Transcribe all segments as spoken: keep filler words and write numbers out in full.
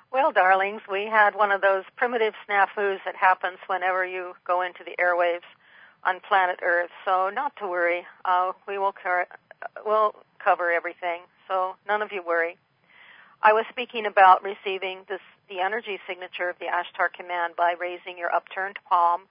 Well, darlings, we had one of those primitive snafus that happens whenever you go into the airwaves on planet Earth. So not to worry. Uh, we will car- we'll cover everything. So none of you worry. I was speaking about receiving this, the energy signature of the Ashtar command by raising your upturned palm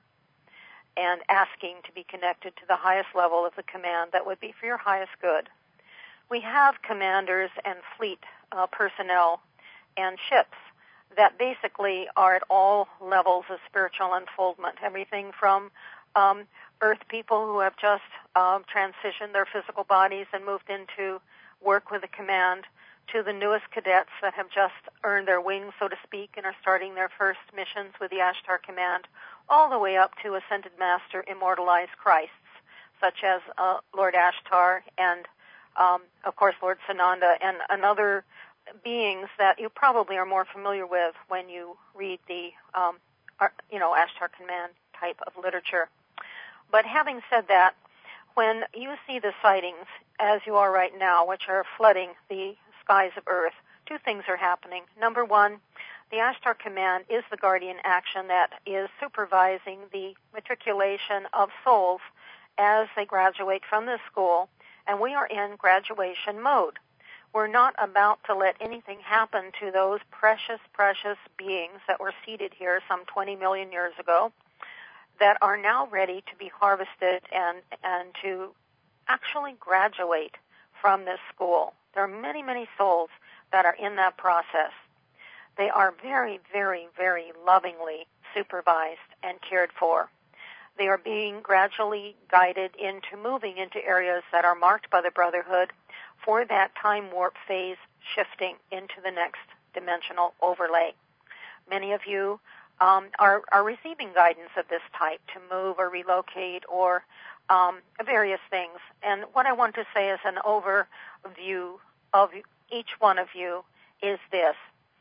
and asking to be connected to the highest level of the command that would be for your highest good. We have commanders and fleet uh, personnel and ships that basically are at all levels of spiritual unfoldment, everything from um, Earth people who have just uh, transitioned their physical bodies and moved into work with the command, to the newest cadets that have just earned their wings, so to speak, and are starting their first missions with the Ashtar command, all the way up to Ascended Master immortalized Christs, such as uh, Lord Ashtar and, um, of course, Lord Sananda, and another beings that you probably are more familiar with when you read the, um, you know, Ashtar command type of literature. But having said that, when you see the sightings, as you are right now, which are flooding the skies of Earth, two things are happening. Number one, the Ashtar command is the guardian action that is supervising the matriculation of souls as they graduate from this school, and we are in graduation mode. We're not about to let anything happen to those precious, precious beings that were seated here some twenty million years ago that are now ready to be harvested and, and to actually graduate from this school. There are many, many souls that are in that process. They are very, very, very lovingly supervised and cared for. They are being gradually guided into moving into areas that are marked by the Brotherhood for that time warp phase shifting into the next dimensional overlay. Many of you um, are, are receiving guidance of this type to move or relocate or um, various things. And what I want to say as an overview of each one of you is this.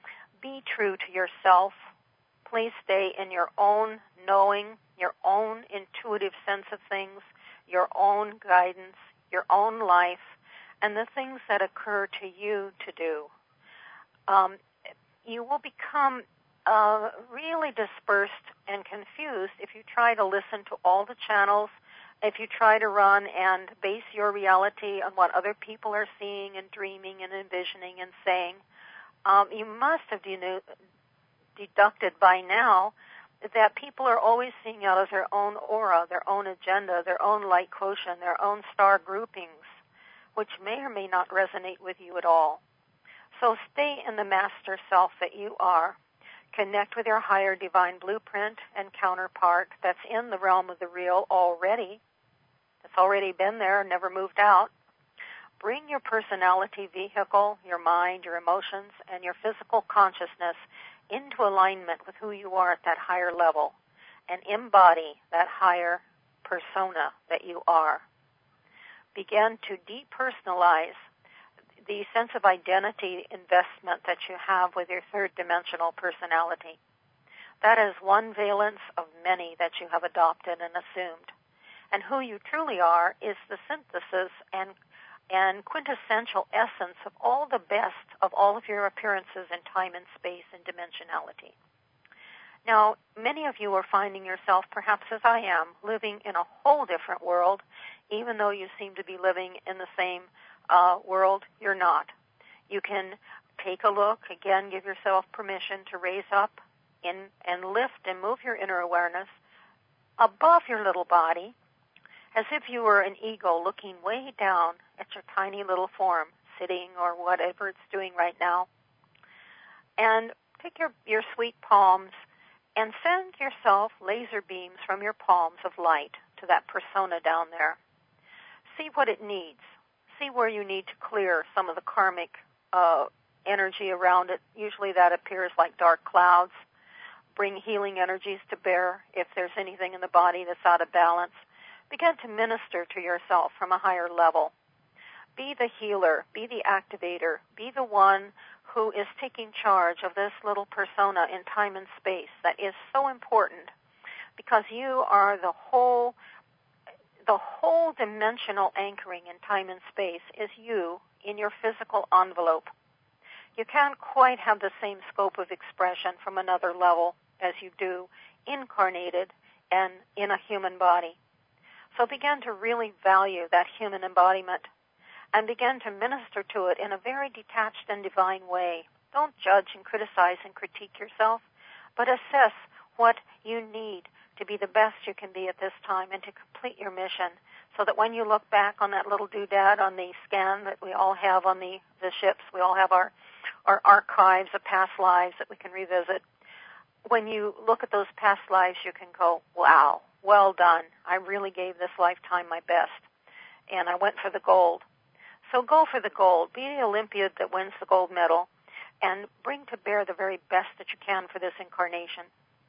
Be true to yourself. Please stay in your own knowing, your own intuitive sense of things, your own guidance, your own life, and the things that occur to you to do. Um, you will become uh, really dispersed and confused if you try to listen to all the channels, if you try to run and base your reality on what other people are seeing and dreaming and envisioning and saying. Um, you must have de- deducted by now that people are always seeing out of their own aura, their own agenda, their own light quotient, their own star groupings, which may or may not resonate with you at all. So stay in the master self that you are. Connect with your higher divine blueprint and counterpart that's in the realm of the real already. It's already been there, never moved out. Bring your personality vehicle, your mind, your emotions, and your physical consciousness into alignment with who you are at that higher level and embody that higher persona that you are. Begin to depersonalize the sense of identity investment that you have with your third dimensional personality. That is one valence of many that you have adopted and assumed. And who you truly are is the synthesis and and quintessential essence of all the best of all of your appearances in time and space and dimensionality. Now, many of you are finding yourself, perhaps as I am, living in a whole different world, even though you seem to be living in the same uh, world, you're not. You can take a look, again, give yourself permission to raise up in, and lift and move your inner awareness above your little body, as if you were an eagle looking way down at your tiny little form, sitting or whatever it's doing right now. And take your, your sweet palms and send yourself laser beams from your palms of light to that persona down there. See what it needs. See where you need to clear some of the karmic uh, energy around it. Usually that appears like dark clouds. Bring healing energies to bear if there's anything in the body that's out of balance. Begin to minister to yourself from a higher level. Be the healer. Be the activator. Be the one who is taking charge of this little persona in time and space that is so important because you are the whole, the whole dimensional anchoring in time and space is you in your physical envelope. You can't quite have the same scope of expression from another level as you do incarnated and in a human body. So begin to really value that human embodiment and begin to minister to it in a very detached and divine way. Don't judge and criticize and critique yourself, but assess what you need to be the best you can be at this time and to complete your mission, so that when you look back on that little doodad on the scan that we all have on the, the ships, we all have our, our archives of past lives that we can revisit. When you look at those past lives, you can go, wow, well done. I really gave this lifetime my best, and I went for the gold. So go for the gold. Be the Olympiad that wins the gold medal, and bring to bear the very best that you can for this incarnation.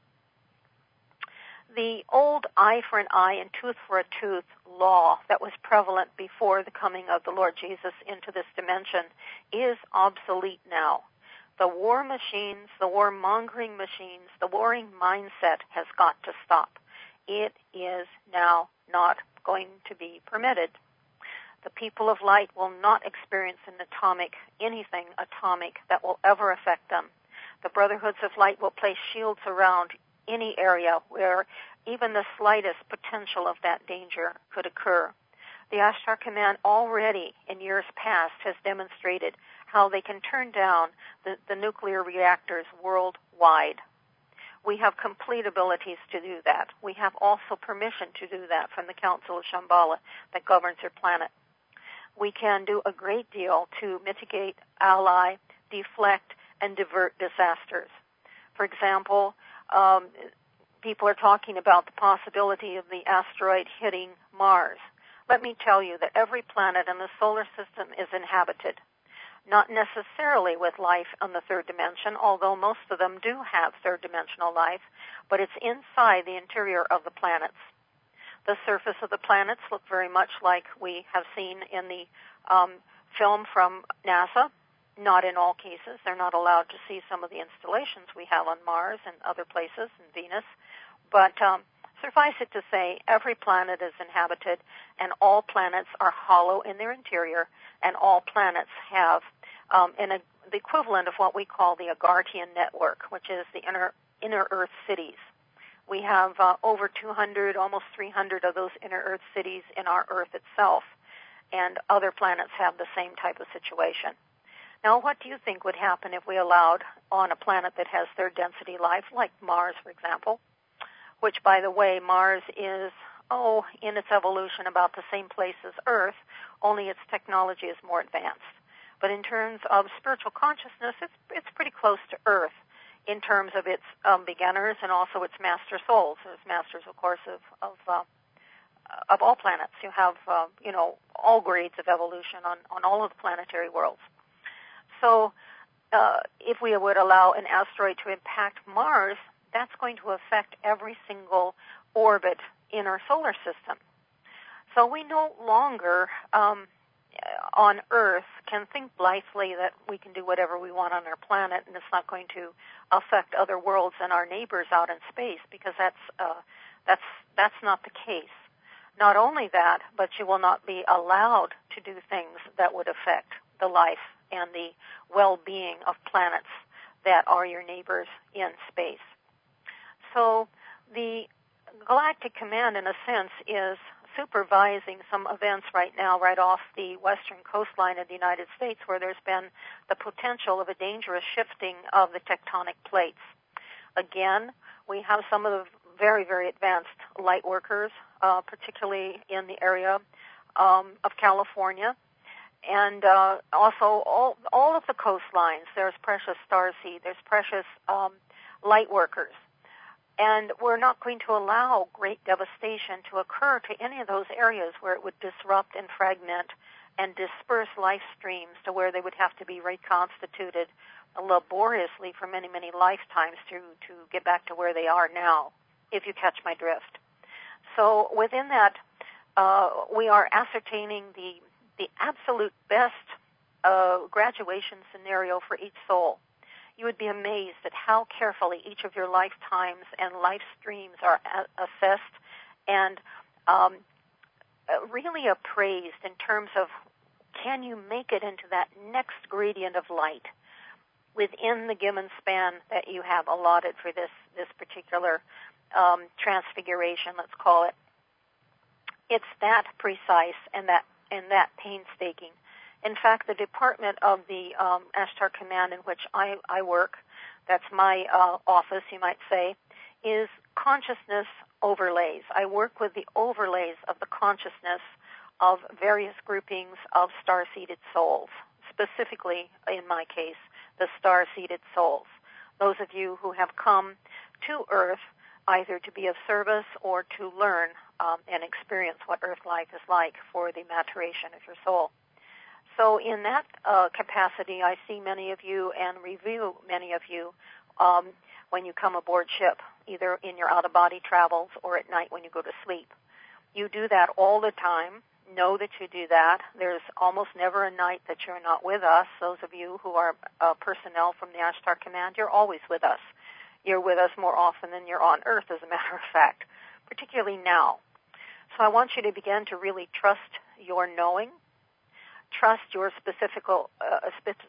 The old eye for an eye and tooth for a tooth law that was prevalent before the coming of the Lord Jesus into this dimension is obsolete now. The war machines, the war-mongering machines, the warring mindset has got to stop. It is now not going to be permitted. The people of light will not experience an atomic, anything atomic that will ever affect them. The Brotherhoods of Light will place shields around any area where even the slightest potential of that danger could occur. The Ashtar Command already in years past has demonstrated how they can turn down the, the nuclear reactors worldwide. We have complete abilities to do that. We have also permission to do that from the Council of Shambhala that governs your planet. We can do a great deal to mitigate, ally, deflect, and divert disasters. For example, um, people are talking about the possibility of the asteroid hitting Mars. Let me tell you that every planet in the solar system is inhabited, not necessarily with life on the third dimension, although most of them do have third-dimensional life, but it's inside the interior of the planets. The surface of the planets look very much like we have seen in the um, film from NASA. Not in all cases. They're not allowed to see some of the installations we have on Mars and other places, and Venus. But um, suffice it to say, every planet is inhabited, and all planets are hollow in their interior, and all planets have um, in a, the equivalent of what we call the Agarthian network, which is the inner, inner Earth cities. We have uh, over two hundred, almost three hundred of those inner Earth cities in our Earth itself, and other planets have the same type of situation. Now, what do you think would happen if we allowed on a planet that has third density life, like Mars, for example, which, by the way, Mars is, oh, in its evolution about the same place as Earth, only its technology is more advanced. But in terms of spiritual consciousness, it's, it's pretty close to Earth in terms of its um, beginners and also its master souls. There's masters, of course, of, of uh, of all planets. You have, uh, you know, all grades of evolution on, on all of the planetary worlds. So uh, if we would allow an asteroid to impact Mars, that's going to affect every single orbit in our solar system. So we no longer um, on Earth can think blithely that we can do whatever we want on our planet and it's not going to affect other worlds and our neighbors out in space, because that's uh, that's that's not the case. Not only that, but you will not be allowed to do things that would affect the life and the well-being of planets that are your neighbors in space. So the Galactic Command, in a sense, is supervising some events right now right off the western coastline of the United States, where there's been the potential of a dangerous shifting of the tectonic plates. Again, we have some of the very, very advanced light workers, uh, particularly in the area um, of California, and uh, also all, all of the coastlines. There's precious starseed, there's precious um, light workers. And we're not going to allow great devastation to occur to any of those areas where it would disrupt and fragment and disperse life streams to where they would have to be reconstituted laboriously for many, many lifetimes to, to get back to where they are now, if you catch my drift. So within that, uh, we are ascertaining the, the absolute best uh, graduation scenario for each soul. You would be amazed at how carefully each of your lifetimes and life streams are a- assessed and um, really appraised in terms of, can you make it into that next gradient of light? within the given span that you have allotted for this, this particular um, transfiguration, let's call it. It's that precise and that and that painstaking. In fact, the department of the um, Ashtar Command in which I, I work, that's my uh, office, you might say, is consciousness overlays. I work with the overlays of the consciousness of various groupings of star-seeded souls, specifically, in my case, the star-seeded souls. Those of you who have come to Earth either to be of service or to learn um, and experience what Earth life is like for the maturation of your soul. So in that uh, capacity, I see many of you and review many of you um, when you come aboard ship, either in your out-of-body travels or at night when you go to sleep. You do that all the time. Know that you do that. There's almost never a night that you're not with us. Those of you who are uh, personnel from the Ashtar Command, you're always with us. You're with us more often than you're on Earth, as a matter of fact, particularly now. So I want you to begin to really trust your knowing, trust your specific, uh, spe-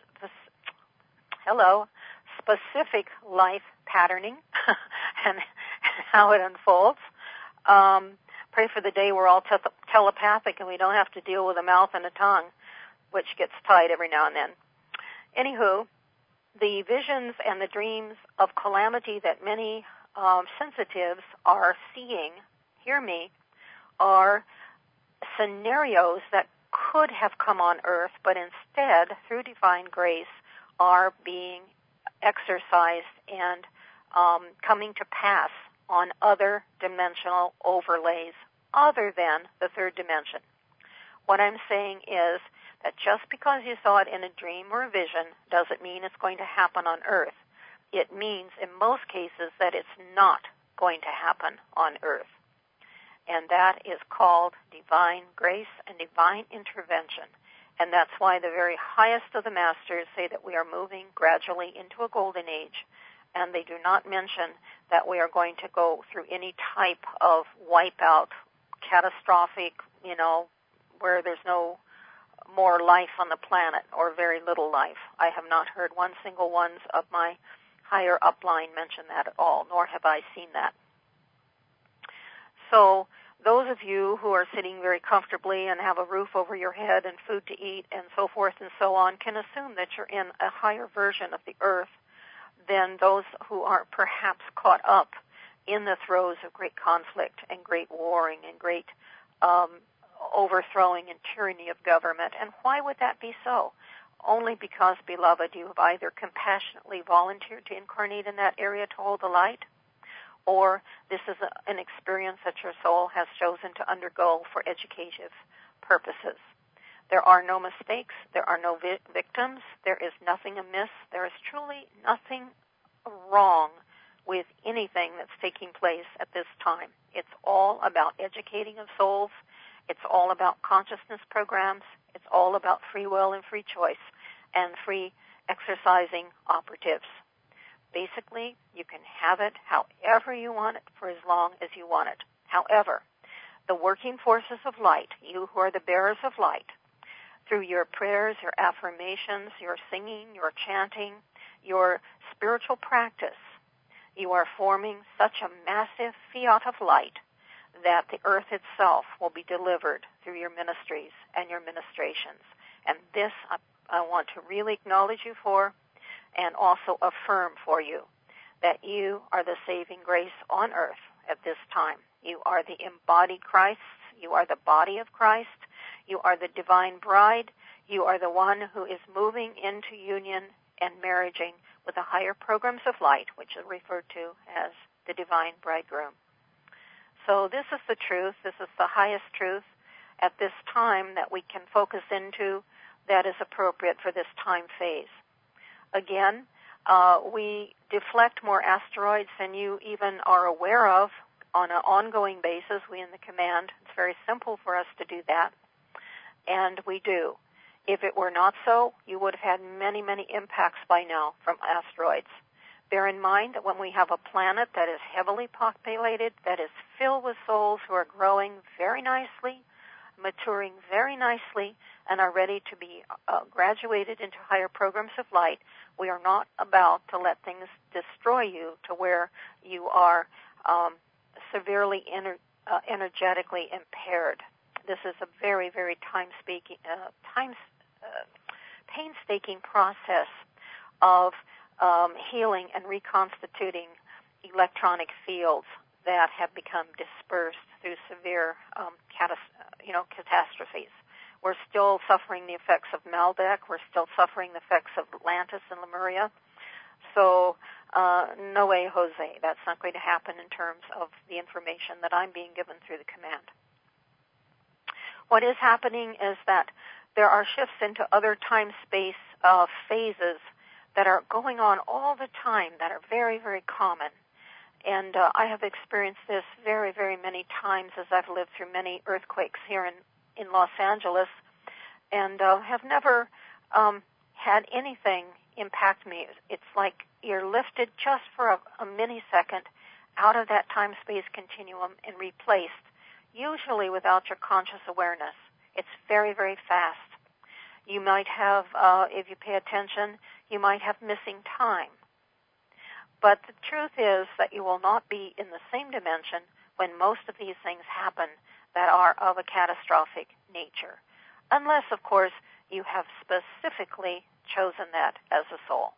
hello, specific life patterning and how it unfolds. Um, pray for the day we're all te- telepathic and we don't have to deal with a mouth and a tongue, which gets tied every now and then. Anywho, the visions and the dreams of calamity that many um, sensitives are seeing, hear me, are scenarios that could have come on Earth, but instead, through divine grace, are being exercised and um, coming to pass on other dimensional overlays other than the third dimension. What I'm saying is that just because you saw it in a dream or a vision doesn't mean it's going to happen on Earth. It means, in most cases, that it's not going to happen on Earth. And that is called divine grace and divine intervention. And that's why the very highest of the masters say that we are moving gradually into a golden age. And they do not mention that we are going to go through any type of wipeout, catastrophic, you know, where there's no more life on the planet or very little life. I have not heard one single one of my higher upline mention that at all, nor have I seen that. So those of you who are sitting very comfortably and have a roof over your head and food to eat and so forth and so on can assume that you're in a higher version of the earth than those who are perhaps caught up in the throes of great conflict and great warring and great um, overthrowing and tyranny of government. And why would that be so? Only because, beloved, you have either compassionately volunteered to incarnate in that area to hold the light, or this is a, an experience that your soul has chosen to undergo for educative purposes. There are no mistakes. There are no vi- victims. There is nothing amiss. There is truly nothing wrong with anything that's taking place at this time. It's all about educating of souls. It's all about consciousness programs. It's all about free will and free choice and free exercising operatives. Basically, you can have it however you want it for as long as you want it. However, the working forces of light, you who are the bearers of light, through your prayers, your affirmations, your singing, your chanting, your spiritual practice, you are forming such a massive fiat of light that the earth itself will be delivered through your ministries and your ministrations. And this I, I want to really acknowledge you for and also affirm for you that you are the saving grace on earth at this time. You are the embodied Christ. You are the body of Christ. You are the divine bride. You are the one who is moving into union and marriaging with the higher programs of light, which are referred to as the divine bridegroom. So this is the truth. This is the highest truth at this time that we can focus into that is appropriate for this time phase. Again, uh, we deflect more asteroids than you even are aware of on an ongoing basis. We in the command, it's very simple for us to do that, and we do. If it were not so, you would have had many, many impacts by now from asteroids. Bear in mind that when we have a planet that is heavily populated, that is filled with souls who are growing very nicely, maturing very nicely and are ready to be uh, graduated into higher programs of light, we are not about to let things destroy you to where you are um, severely ener- uh, energetically impaired. This is a very, very time-speaking, uh, time, uh, painstaking process of um, healing and reconstituting electronic fields that have become dispersed through severe um, catas- you know, catastrophes. We're still suffering the effects of Maldek. We're still suffering the effects of Atlantis and Lemuria. So, uh, no way, Jose. That's not going to happen in terms of the information that I'm being given through the command. What is happening is that there are shifts into other time-space uh, phases that are going on all the time that are very, very common. And uh, I have experienced this very, very many times as I've lived through many earthquakes here in, in Los Angeles, and uh, have never um, had anything impact me. It's like you're lifted just for a, a millisecond out of that time-space continuum and replaced, usually without your conscious awareness. It's very, very fast. You might have, uh, if you pay attention, you might have missing time. But the truth is that you will not be in the same dimension when most of these things happen that are of a catastrophic nature. Unless, of course, you have specifically chosen that as a soul.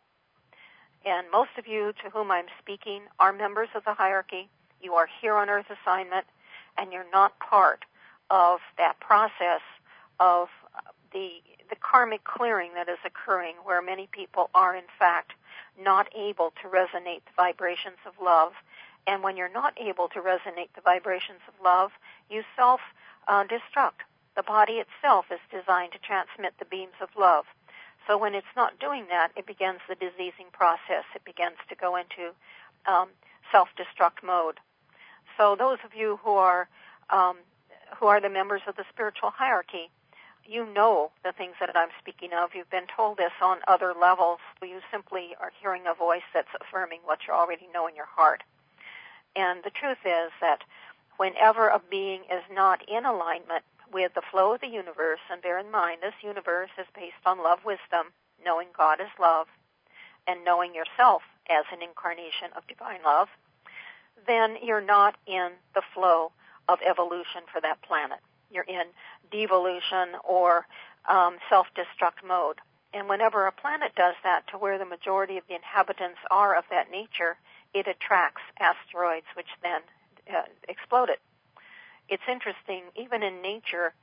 And most of you to whom I'm speaking are members of the hierarchy. You are here on Earth assignment, and you're not part of that process of the the karmic clearing that is occurring, where many people are, in fact, not able to resonate the vibrations of love. And when you're not able to resonate the vibrations of love, you self-destruct. The body itself is designed to transmit the beams of love. So when it's not doing that, it begins the diseasing process. It begins to go into um, self-destruct mode. So those of you who are um, who are the members of the spiritual hierarchy, you know the things that I'm speaking of. You've been told this on other levels. You simply are hearing a voice that's affirming what you already know in your heart. And the truth is that whenever a being is not in alignment with the flow of the universe, and bear in mind, this universe is based on love wisdom, knowing God is love, and knowing yourself as an incarnation of divine love, then you're not in the flow of evolution for that planet. You're in devolution or um, self-destruct mode. And whenever a planet does that to where the majority of the inhabitants are of that nature, it attracts asteroids which then uh, explode it. It's interesting, even in nature,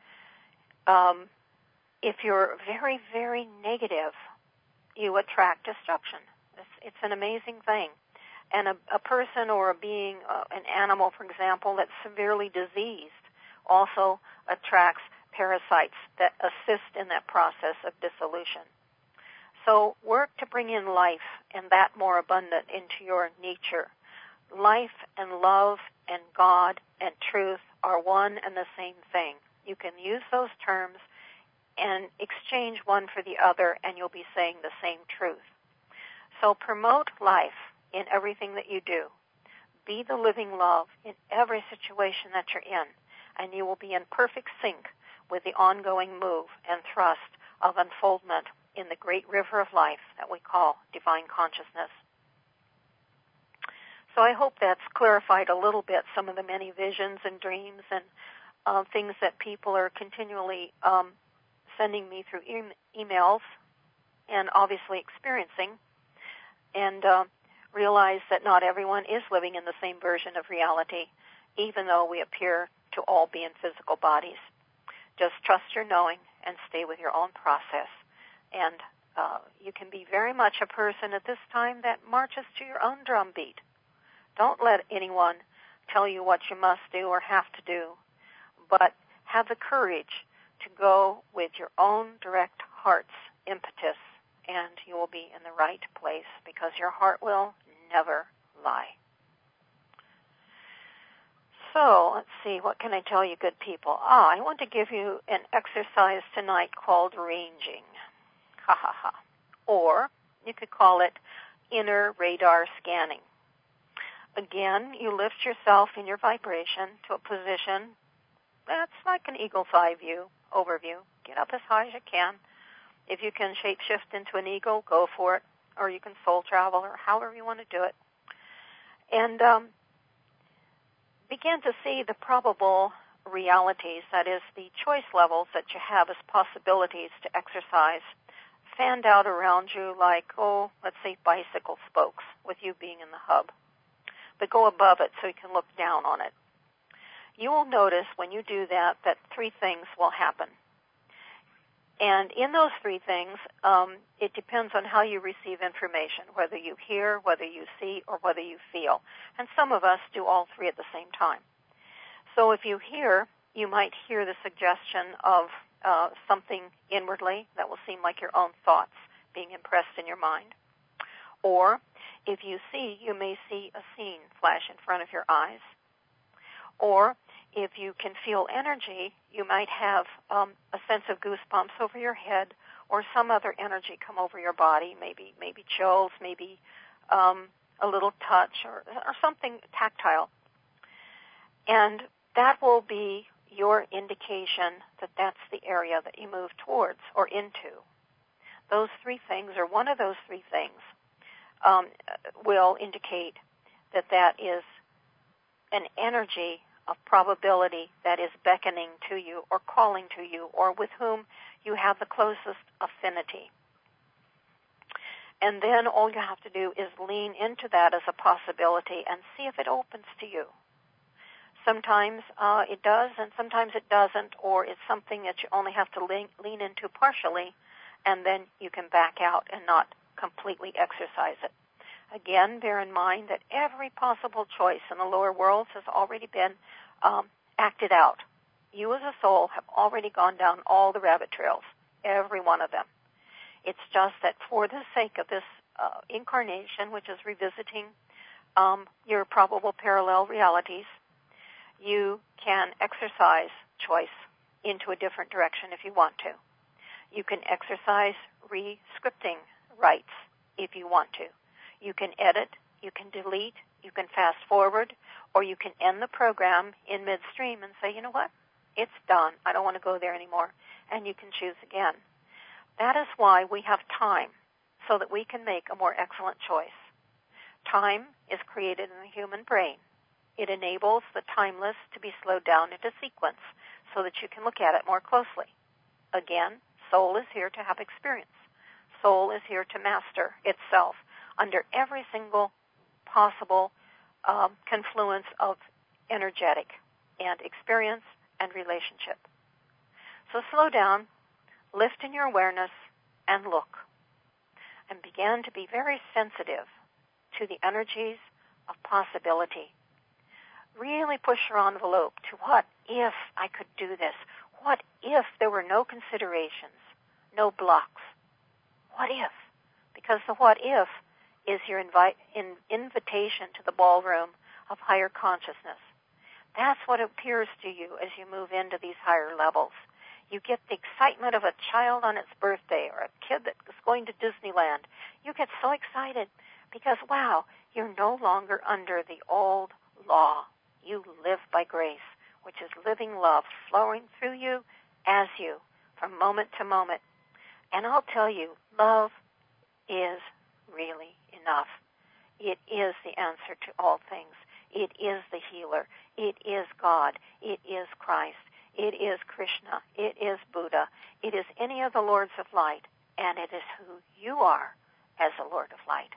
um, if you're very, very negative, you attract destruction. It's, it's an amazing thing. And a, a person or a being, uh, an animal, for example, that's severely diseased also attracts parasites that assist in that process of dissolution. So work to bring in life and that more abundant into your nature. Life and love and God and truth are one and the same thing. You can use those terms and exchange one for the other, and you'll be saying the same truth. So promote life in everything that you do. Be the living love in every situation that you're in, and you will be in perfect sync with the ongoing move and thrust of unfoldment in the great river of life that we call divine consciousness. So I hope that's clarified a little bit some of the many visions and dreams and uh, things that people are continually um, sending me through e- emails and obviously experiencing, and uh, realize that not everyone is living in the same version of reality, even though we appear to all be in physical bodies. Just trust your knowing and stay with your own process. And uh, you can be very much a person at this time that marches to your own drumbeat. Don't let anyone tell you what you must do or have to do, but have the courage to go with your own direct heart's impetus, and you will be in the right place because your heart will never lie. So, let's see, what can I tell you, good people? Ah, I want to give you an exercise tonight called ranging. Ha ha ha. Or you could call it inner radar scanning. Again, you lift yourself in your vibration to a position That's like an eagle's eye view, overview. Get up as high as you can. If you can shapeshift into an eagle, go for it. Or you can soul travel, or however you want to do it. And um, begin to see the probable realities, that is, the choice levels that you have as possibilities to exercise, fanned out around you like, oh, let's say bicycle spokes, with you being in the hub. But go above it so you can look down on it. You will notice when you do that that three things will happen. And in those three things, um, it depends on how you receive information, whether you hear, whether you see, or whether you feel. And some of us do all three at the same time. So if you hear, you might hear the suggestion of uh, something inwardly that will seem like your own thoughts being impressed in your mind. Or if you see, you may see a scene flash in front of your eyes. Or if you can feel energy, you might have um, a sense of goosebumps over your head, or some other energy come over your body, maybe maybe chills, maybe um, a little touch, or, or something tactile. And that will be your indication that that's the area that you move towards or into. Those three things, or one of those three things, um, will indicate that that is an energy of probability that is beckoning to you or calling to you, or with whom you have the closest affinity. And then all you have to do is lean into that as a possibility and see if it opens to you. Sometimes uh, it does, and sometimes it doesn't, or it's something that you only have to lean, lean into partially, and then you can back out and not completely exercise it. Again, bear in mind that every possible choice in the lower worlds has already been um, acted out. You as a soul have already gone down all the rabbit trails, every one of them. It's just that for the sake of this uh, incarnation, which is revisiting um, your probable parallel realities, you can exercise choice into a different direction if you want to. You can exercise re-scripting rights if you want to. You can edit, you can delete, you can fast forward, or you can end the program in midstream and say, you know what, it's done. I don't want to go there anymore. And you can choose again. That is why we have time, so that we can make a more excellent choice. Time is created in the human brain. It enables the timeless to be slowed down into sequence so that you can look at it more closely. Again, soul is here to have experience. Soul is here to master itself under every single possible um, confluence of energetic and experience and relationship. So slow down, lift in your awareness, and look. And begin to be very sensitive to the energies of possibility. Really push your envelope to what if I could do this? What if there were no considerations, no blocks? What if? Because the what if is your invite, in, invitation to the ballroom of higher consciousness. That's what appears to you as you move into these higher levels. You get the excitement of a child on its birthday or a kid that is going to Disneyland. You get so excited because, wow, you're no longer under the old law. You live by grace, which is living love flowing through you as you from moment to moment. And I'll tell you, love is really enough. It is the answer to all things. It is the healer. It is God. It is Christ. It is Krishna. It is Buddha. It is any of the Lords of Light, and it is who you are as a Lord of Light.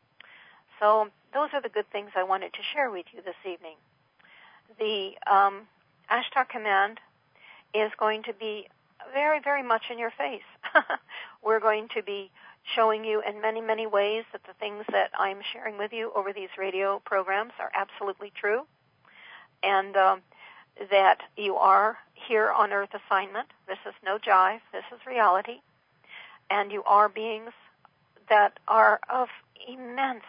So those are the good things I wanted to share with you this evening. The um, Ashtar command is going to be very, very much in your face. We're going to be showing you in many, many ways that the things that I'm sharing with you over these radio programs are absolutely true, and um, that you are here on Earth assignment. This is no jive. This is reality. And you are beings that are of immense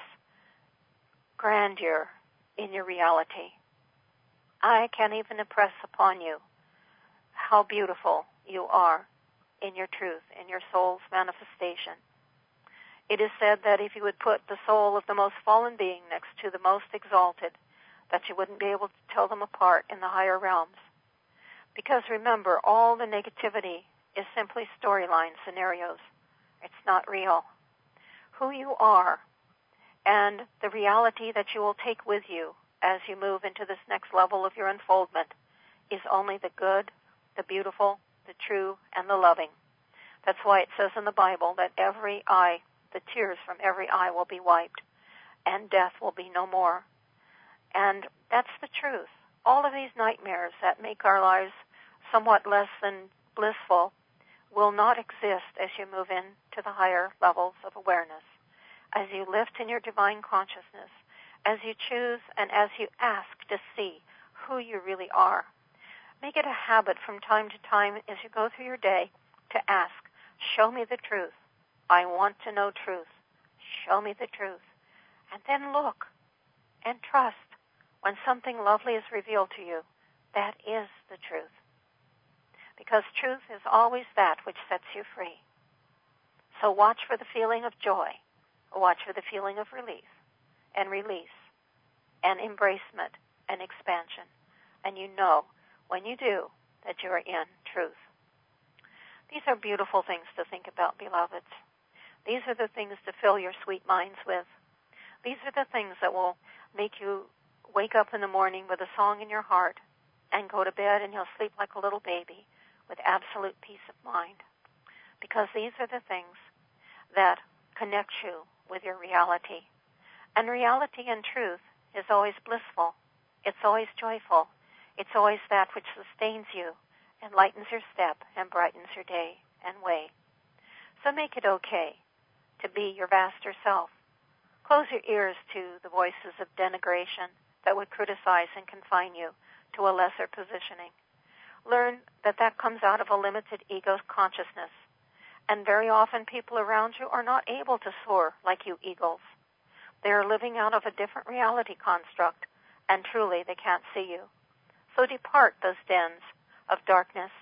grandeur in your reality. I can't even impress upon you how beautiful you are in your truth, in your soul's manifestation. It is said that if you would put the soul of the most fallen being next to the most exalted, that you wouldn't be able to tell them apart in the higher realms, Because remember, all the negativity is simply storyline scenarios. It's not real. Who you are and the reality that you will take with you as you move into this next level of your unfoldment is only the good, the beautiful, the true, and the loving. That's why it says in the Bible that every eye, the tears from every eye will be wiped, and death will be no more. And that's the truth. All of these nightmares that make our lives somewhat less than blissful will not exist as you move into the higher levels of awareness, as you lift in your divine consciousness, as you choose and as you ask to see who you really are. Make it a habit from time to time as you go through your day to ask, show me the truth. I want to know truth. Show me the truth. And then look and trust when something lovely is revealed to you. That is the truth. Because truth is always that which sets you free. So watch for the feeling of joy. Watch for the feeling of relief and release and embracement and expansion. And you know, when you do, that you are in truth. These are beautiful things to think about, beloveds. These are the things to fill your sweet minds with. These are the things that will make you wake up in the morning with a song in your heart and go to bed and you'll sleep like a little baby with absolute peace of mind. Because these are the things that connect you with your reality. And reality and truth is always blissful. It's always joyful. It's always that which sustains you and lightens your step and brightens your day and way. So make it okay to be your vaster self. Close your ears to the voices of denigration that would criticize and confine you to a lesser positioning. Learn that that comes out of a limited ego consciousness. And very often people around you are not able to soar like you eagles. They are living out of a different reality construct, and truly they can't see you. So depart those dens of darkness.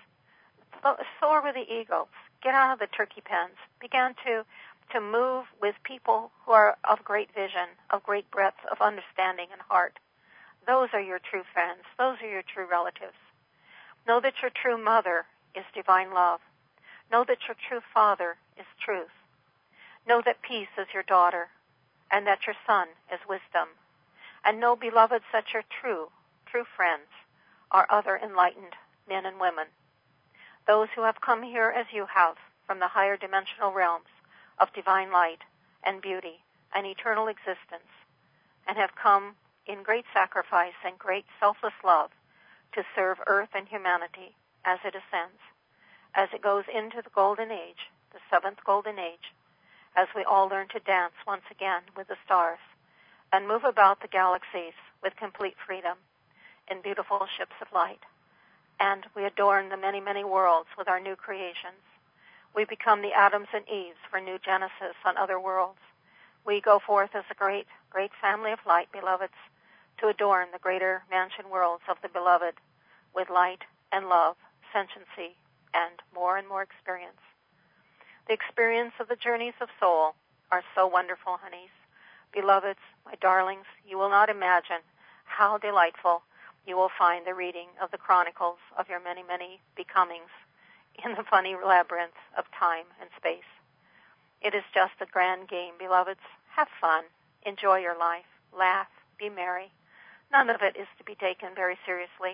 Soar with the eagles. Get out of the turkey pens. Begin to, to move with people who are of great vision, of great breadth of understanding and heart. Those are your true friends. Those are your true relatives. Know that your true mother is divine love. Know that your true father is truth. Know that peace is your daughter, and that your son is wisdom. And know, beloveds, that your true, true friends are other enlightened men and women. Those who have come here as you have from the higher dimensional realms of divine light and beauty and eternal existence, and have come in great sacrifice and great selfless love to serve earth and humanity as it ascends, as it goes into the golden age, the seventh golden age, as we all learn to dance once again with the stars and move about the galaxies with complete freedom in beautiful ships of light. And we adorn the many, many worlds with our new creations. We become the Adams and Eves for new Genesis on other worlds. We go forth as a great, great family of light, beloveds, to adorn the greater mansion worlds of the beloved with light and love, sentiency, and more and more experience. The experience of the journeys of soul are so wonderful, honeys. Beloveds, my darlings, you will not imagine how delightful you will find the reading of the chronicles of your many, many becomings in the funny labyrinth of time and space. It is just a grand game, beloveds. Have fun. Enjoy your life. Laugh. Be merry. None of it is to be taken very seriously.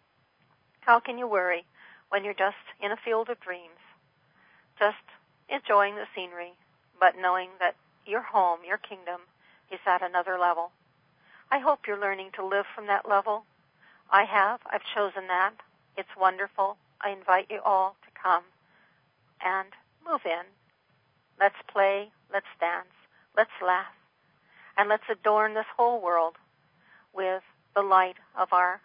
How can you worry when you're just in a field of dreams, just enjoying the scenery, but knowing that your home, your kingdom, is at another level? I hope you're learning to live from that level. I have. I've chosen that. It's wonderful. I invite you all to come and move in. Let's play. Let's dance. Let's laugh. And let's adorn this whole world with the light of our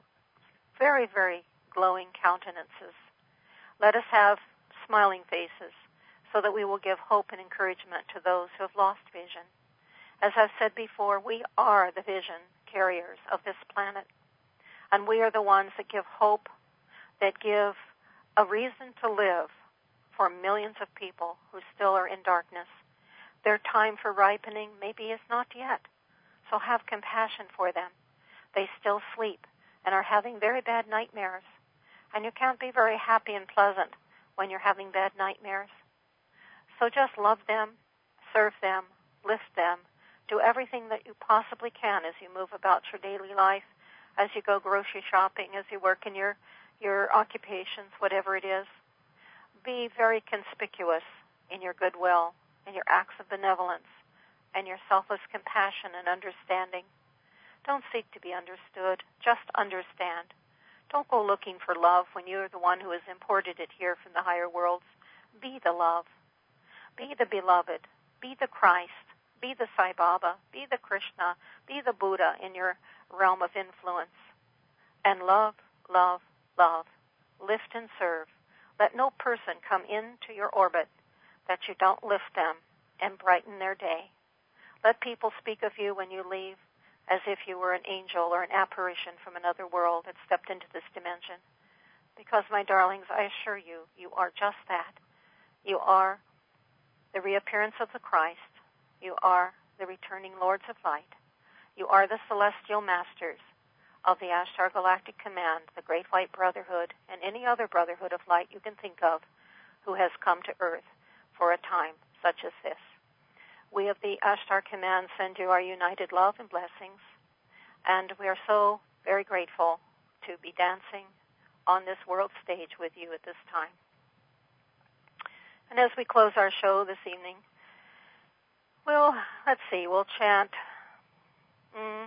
very, very glowing countenances. Let us have smiling faces so that we will give hope and encouragement to those who have lost vision. As I've said before, we are the vision carriers of this planet. And we are the ones that give hope, that give a reason to live for millions of people who still are in darkness. Their time for ripening maybe is not yet. So have compassion for them. They still sleep and are having very bad nightmares. And you can't be very happy and pleasant when you're having bad nightmares. So just love them, serve them, lift them, do everything that you possibly can as you move about your daily life, as you go grocery shopping, as you work in your, your occupations, whatever it is. Be very conspicuous in your goodwill and your acts of benevolence and your selfless compassion and understanding. Don't seek to be understood. Just understand. Don't go looking for love when you're the one who has imported it here from the higher worlds. Be the love. Be the beloved. Be the Christ. Be the Sai Baba. Be the Krishna. Be the Buddha in your realm of influence. And love, love, love. Lift and serve. Let no person come into your orbit that you don't lift them and brighten their day. Let people speak of you when you leave as if you were an angel or an apparition from another world that stepped into this dimension. Because, my darlings, I assure you, you are just that. You are the reappearance of the Christ. You are the returning Lords of Light. You are the celestial masters of the Ashtar Galactic Command, the Great White Brotherhood, and any other brotherhood of light you can think of who has come to Earth for a time such as this. We of the Ashtar Command send you our united love and blessings, and we are so very grateful to be dancing on this world stage with you at this time. And as we close our show this evening, we'll, let's see, we'll chant, mm,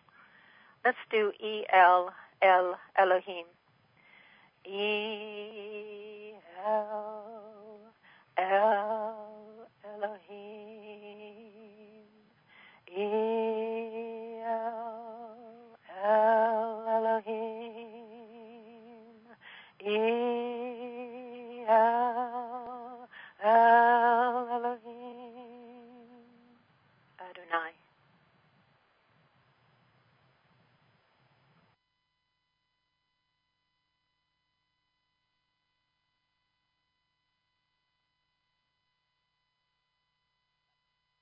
let's do E L, El, Elohim. E